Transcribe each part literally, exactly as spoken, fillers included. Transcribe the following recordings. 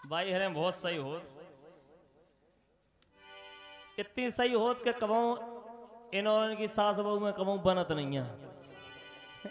भाई हरे बहुत सही हो, इतनी सही होत के कमाऊं इन्होंने की सास बहू में कमाऊं बनत नहीं है।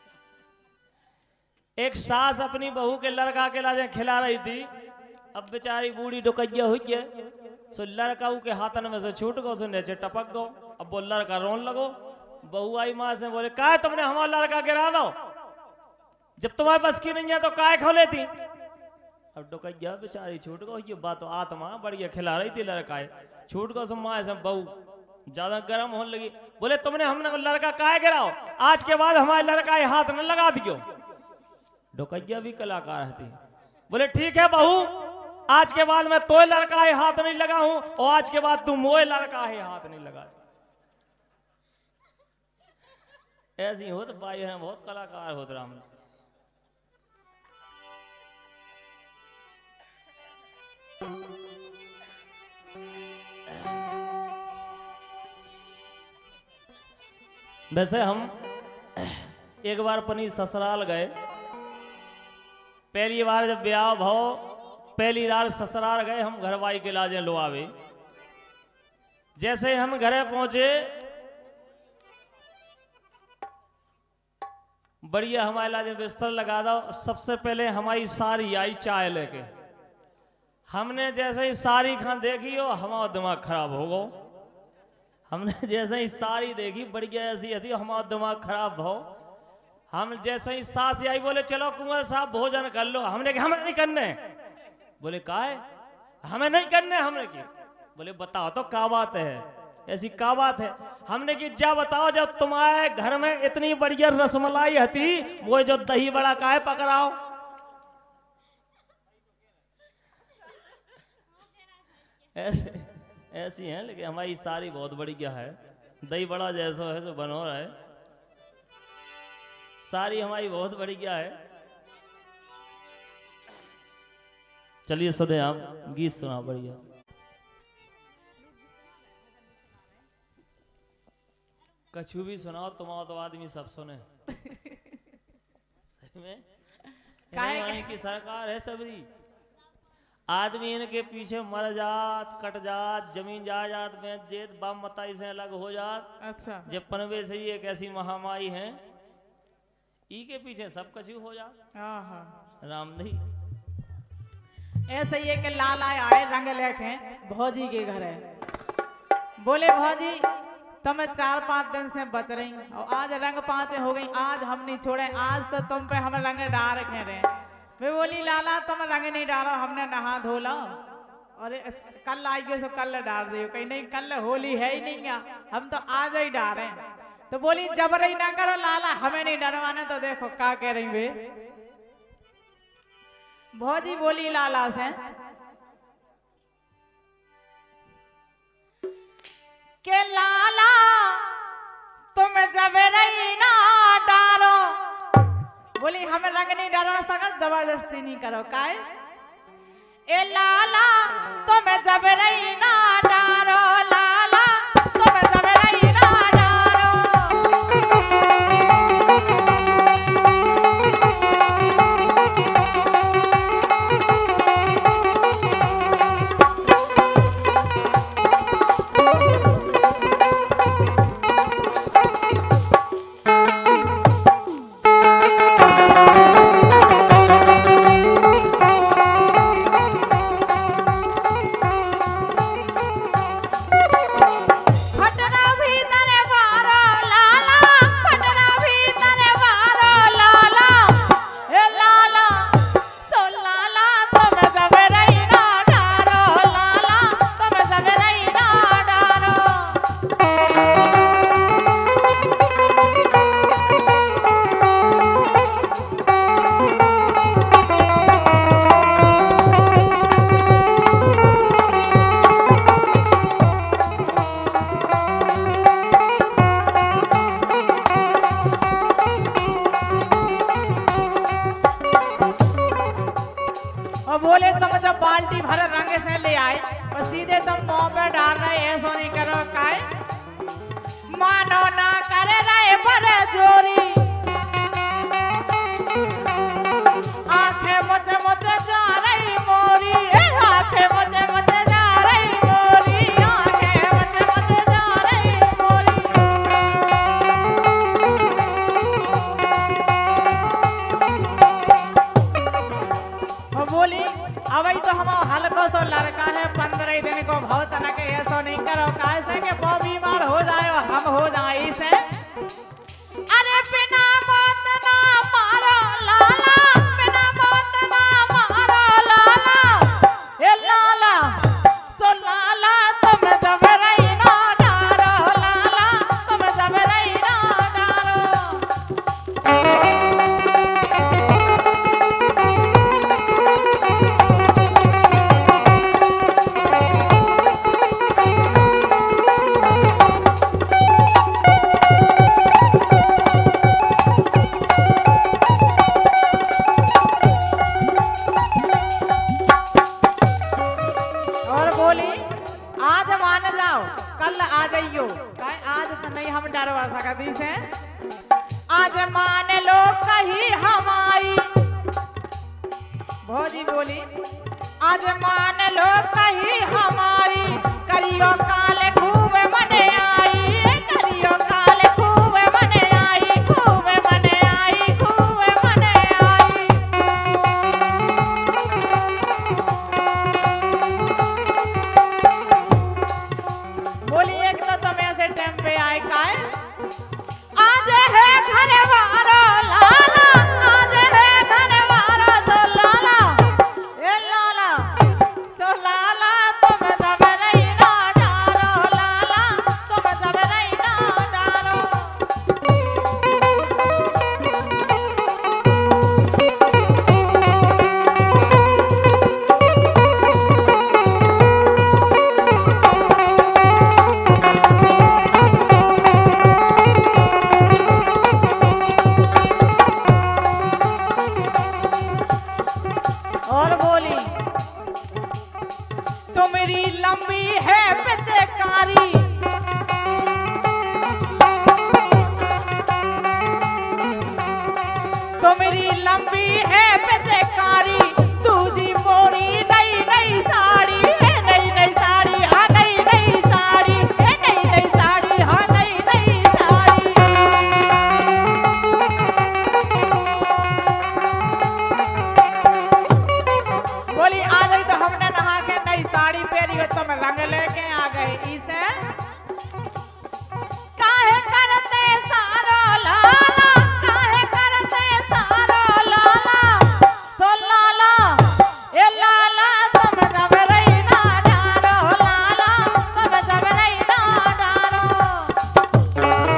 एक सास अपनी बहू के लड़का के लाजे खिला रही थी, अब बेचारी बूढ़ी डुकैया हुई है, सो लड़का के हाथन में से छूट गो, सो नीचे टपक गो। अब वो लड़का रोन लगो, बहू आई माँ से बोले काय तुमने हमारा लड़का गिरा दो, जब तुम्हारे बस की नहीं है तो काय खो लेती। अब डुकैया बेचारी छूट गो, ये बात तो आत्मा बढ़िया खिला रही थी लड़का छूट गो, सो माँ से बहू ज्यादा गर्म होने लगी, बोले तुमने हमने लड़का काय गिराओ, आज के बाद हमारे लड़का हाथ न लगा दियो। डुकैया भी कलाकार थी, बोले ठीक है बहू, आज के बाद मैं तो लड़का है हाथ नहीं लगा हूं, और आज के बाद तुम वो लड़का है हाथ नहीं लगा। ऐसी हो तो भाई है बहुत कलाकार होते राम। वैसे हम एक बार अपनी ससुराल गए, पहली बार जब ब्याह भाव पहली बार ससुराल गए हम, घरवाई के लाजे लोआवे। जैसे हम घरे पहुंचे बढ़िया हमारे लाजे बिस्तर लगा दो, सबसे पहले हमारी सारी आई चाय लेके। हमने जैसे ही सारी खान देखी हो हमारा दिमाग खराब हो गो, हमने जैसे ही सारी देखी बढ़िया ऐसी थी, हमारा दिमाग खराब हो। हम जैसे ही सास आई बोले चलो कुंवर साहब भोजन कर लो, हमने कहा हमें नहीं करने। बोले का है, हमें नहीं करने। हमने की बोले बताओ तो क्या बात है, ऐसी क्या बात है। हमने की जा बताओ, जब तुम्हारे घर में इतनी बढ़िया रसमलाई थी, वो जो दही बड़ा का है पकड़ाओ। ऐसे ऐसी है, लेकिन हमारी सारी बहुत बढ़िया है, दही बड़ा जैसा है सो बनो रहा है, सारी हमारी बहुत बढ़िया है। चलिए सुने आप गीत सुना बढ़िया। कछु भी सुनाओ, तुम्हारा तो आदमी सब सुने। सही में इन्हीं की सरकार है सबरी, आदमी इनके पीछे मर जात, कट जात, जमीन जायदाद बेच जेत, बाप मताई से अलग हो जात। अच्छा, जब पनवे से ही एक ऐसी महामारी है, ई के पीछे सब कछु हो जात। राम नहीं ऐसे ही कि लाला आए रंग लेके भौजी के घर है, बोले भौजी तुम चार पांच दिन से बच रही और आज रंग पांच हो गई, आज हम नहीं छोड़े, आज तो तुम पे हम रंग डाल रखे रहे। वे बोली लाला तुम रंग नहीं डालो, हमने नहा धोला और कल आइए सो कल डाल दियो। कहीं नहीं कल होली है ही नहीं, हम तो आज ही डाल रहे हैं। तो बोली जबरई ना करो लाला, हमें नहीं डरवाने। तो देखो क्या कह रही वे भौजी बोली लाला से के लाला तुम जबरई ना डालो, बोली हमें रंग नहीं डरा सकर, जबरदस्ती नहीं करो काहे। ए लाला तुम जबरई ना डालो, लाला तुम जबरई ना डालो। बोले तुम जब बाल्टी भर रंग से ले आए और सीधे तुम मुंह पे डाल रहे, ऐसा नहीं करो काहे। मानो ना करे रहे पर जोरी, आंखें मुझे मुझे जा रही मोरी। वो बोली अब तो हम हल्को सो लड़का है पंद्रह दिन को बहुत तनक ऐसा नहीं करो कैसे के वो बीमार हो जाए और हम हो जाए से अरे बिना मौत ना मारो लाला बिना मौत ना मारो लाला ए लाला सो लाला तुम जब रही ना डारो लाला तुम जब रही ना डारो आज तो नहीं हम डरवा सकती से आज मान लो कही हमारी भौजी बोली आज मान लो कही हमारी करियो काल खूब मने आई करियो काल खूब मने आई खूब मने आई खूब मने आई बोली एक तो तुम ऐसे टाइम पे आए काए आज है घर वारो लाला आज है घर वारो तो लाला ए लाला सो लाला तुम जब नहीं ना डारो लाला तुम जब नहीं ना डारो और बोली तो मेरी लंबी है पिचकारी तो मेरी लंबी है पिचकारी दूजी मोरी नई नई साड़ी है नई नई साड़ी हाँ नई नई साड़ी है नई नई साड़ी हाँ नई नई साड़ी बोली आ गई तो हमने नहा के नई साड़ी पहनी हो तुम रंग लेके आ गए इसे काहे करते सारो लाला काहे करते सारो लाला सो लाला ए लाला तुम जब रही ना डारो लाला तुम जब रही ना डारो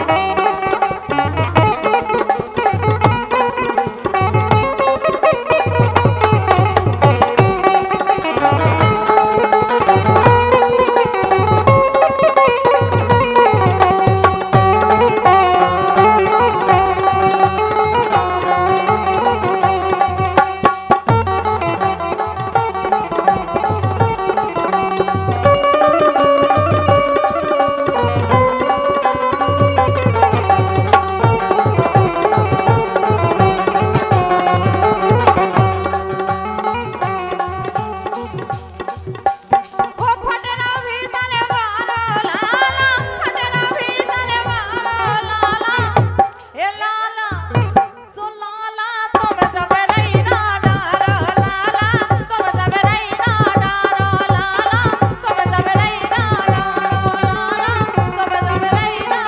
ओ फटना भीतर वारो लाला फटना भीतर वारो लाला ए लाला सो लाला तुम जब रही ना डारो लाला तुम जब रही ना डारो लाला तुम जब रही ना डारो लाला तुम जब रही ना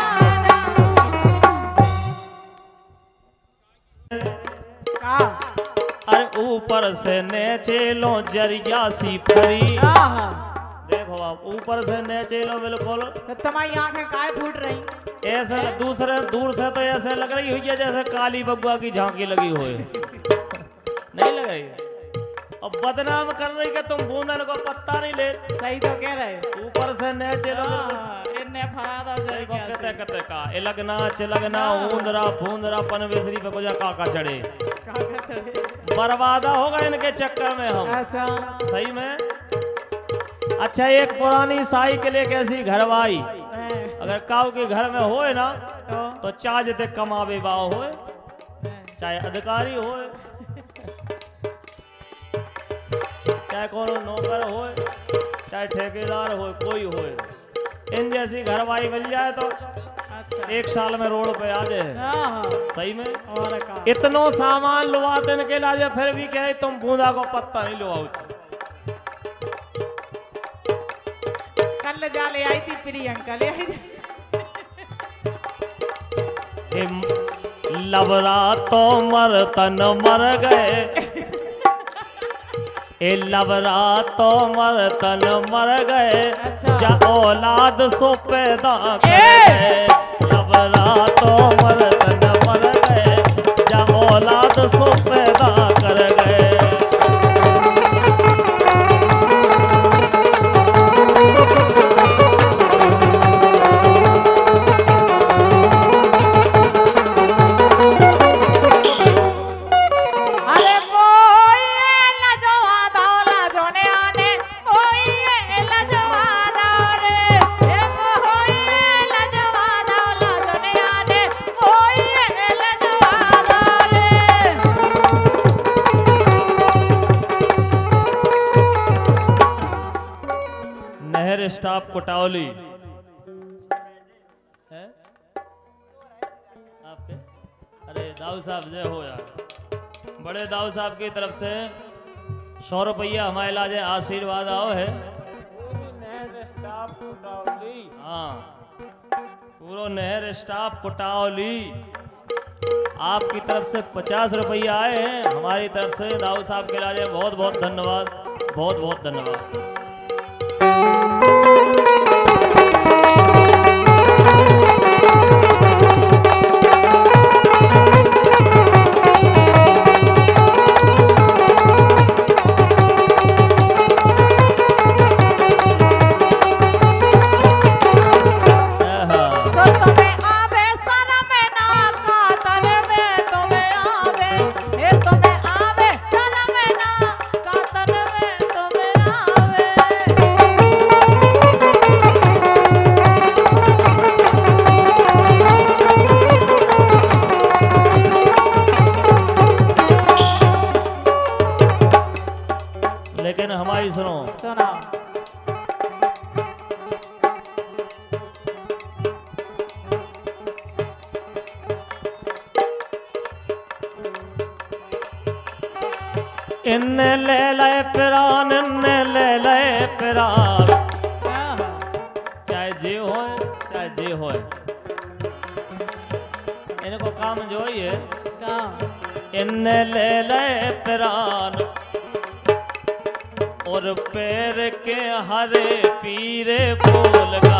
डारो अरे ऊपर से नीचे लो जरिया सी फरी आहा देखो आप ऊपर से नीचे लो बिल्कुल तो तुम्हारी आंखें काहे फूट रही ऐसे दूसरे दूर से तो ऐसे लग रही हुई है जैसे काली बगुआ की झांकी लगी हुई नहीं लग रही अब बदनाम कर रही कि तुम बूंदन को पत्ता नहीं ले सही तो कह रहे ऊपर से नीचे लो इन्ने फरादा से देखो कते कते का ए लगना चिलगना ऊंदरा फूंदरा पनवेसरी पे कुछ काका चढ़े काका चढ़े बर्बादा होगा इनके चक्कर में हम अच्छा सही में अच्छा एक पुरानी साइकिल एक ऐसी घरवाई अगर काऊ के घर में होए ना तो तो चाहते कमावे बाओ होए चाहे अधिकारी होए चाहे कोनो नौकर होए चाहे ठेकेदार होए कोई होए इन जैसी घरवाई मिल जाए तो अच्छा एक साल में रोड पे आ जाए हाँ हाँ सही में। और का इतनो सामान लुआ देने के लाजे फिर भी कहे तुम बूंदा को पत्ता नहीं लुआओ। कल जाले आई थी प्रियंका ले आई थी। ए, लवरा तो मर तन मर गए, ए लवरा तो मर तन मर गए, अच्छा। जा औलाद सो पैदा कर गए। लवरा तो मर तन मर गए, जा औलाद सो पैदा कर गए। अरे कोई लजवा दौला जोने आने कोई लजवा दौले ए कोई लजवा दौला जोने आने कोई लजवा दौले। नहर स्टाफ कोटावली है आपके? अरे दाऊ साहब जय हो यार, बड़े दाऊ साहब की तरफ से सौ रुपया हमारे लाजे आशीर्वाद आओ है। नहर स्टाफ कोटावली हाँ पूरा नहर स्टाफ कोटावली आपकी तरफ से पचास रुपया आए हैं। हमारी तरफ से दाऊ साहब के लाजे बहुत बहुत धन्यवाद, बहुत बहुत धन्यवाद। सो तुम्हें आवे शरम ना कातल में तुम्हें आवे ए तुम्हें आवे शरम ना कातल में तुम्हें आवे। लेकिन हमारी सुनो, सुना इन्ने ले लए पिरान, इन्ने ले लए पिरान, हाँ, चाहे जे होए चाहे जे होए इनको काम जो ही है। का इन्ने ले लए पिरान और पैर के हरे पीरे बोल गा